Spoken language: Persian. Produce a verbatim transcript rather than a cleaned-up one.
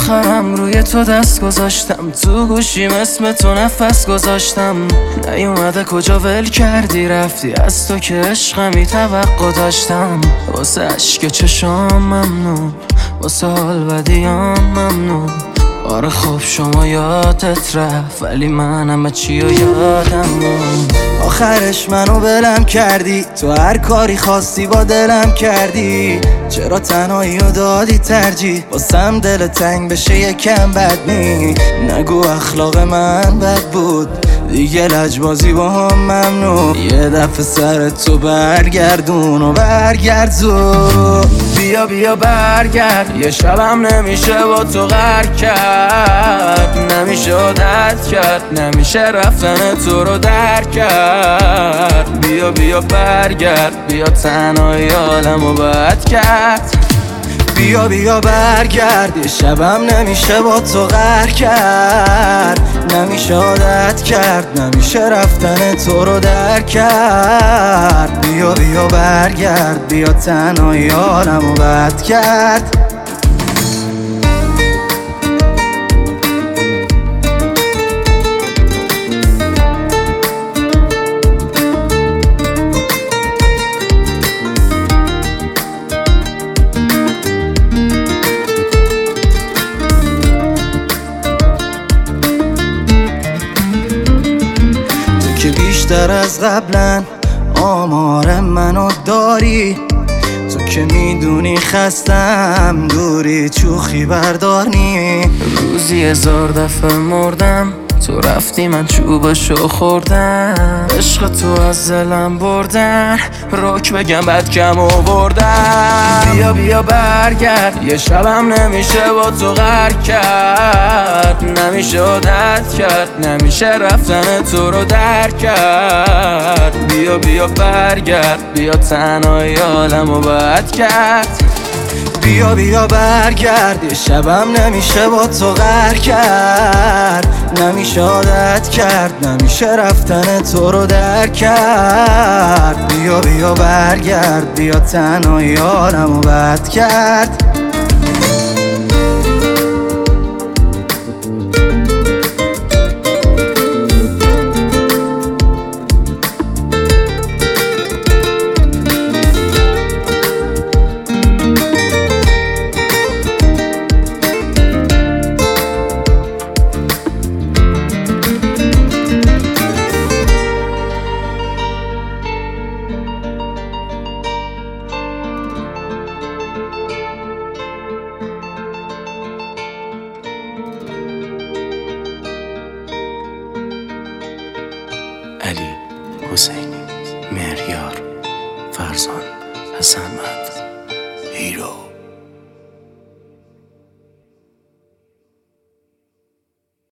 آخرم روی تو دست گذاشتم، تو گوشیم اسم تو نفس گذاشتم. نیومده کجا ول کردی رفتی، از تو که عشقمی توقع داشتم. واسه عشق چشام ممنون، واسه حال بدیام ممنون. آره خب شما یادت رفت، ولی من همه چی رو یادم موند. آخرش منو بلم کردی، تو هر کاری خواستی با دلم کردی. چرا تنهایی رو دادی ترجیح، واسم دل تنگ بشه یکم بد نی. نگو اخلاق من بد بود، دیگه لجبازی با هم ممنوع. یه دفعه سر تو برگردون و برگردون. بیا بیا برگرد، یه شبم نمیشه با تو غر کرد. نمیشه عادت کرد، نمیشه رفتن تو رو در کرد. بیا بیا برگرد، بیا تنهایی عالمو بد کرد. بیا بیا برگرد، یه شبم نمیشه با تو غر کرد. نمیشه عادت کرد، نمیشه رفتن تو رو در کرد. بیا بیا برگرد، بیا تنهایی حالمو بد کرد. که بیشتر از قبلا آمار منو داری، تو که میدونی خستم دوری چوخی بردارنی. روزی هزار دفعه مردم، تو رفتی من چوبشو خوردم. عشق تو از دلم بردن، رک بگم بد کم آوردم. بیا بیا برگرد، یه شبم نمیشه با تو غر کرد. نمیشه عادت کرد، نمیشه رفتن تو رو در کرد. بیا بیا برگرد، بیا تنهایی عالمو بد کرد. بیا بیا برگرد، یه شبم نمیشه با تو غر کرد. نمیشه عادت کرد، نمیشه رفتن تو رو در کرد. بیا بیا برگرد، بیا تنهایی حالمو بد کرد. علی، حسینی، مهریار، فرزان، حسن مند، هیرو.